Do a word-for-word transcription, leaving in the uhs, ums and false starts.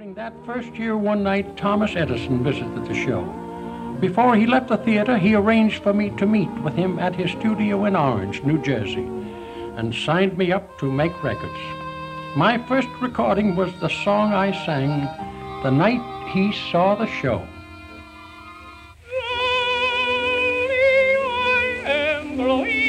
During that first year, one night, Thomas Edison visited the show. Before he left the theater, he arranged for me to meet with him at his studio in Orange, New Jersey, and signed me up to make records. My first recording was the song I sang the night he saw the show. I am blowing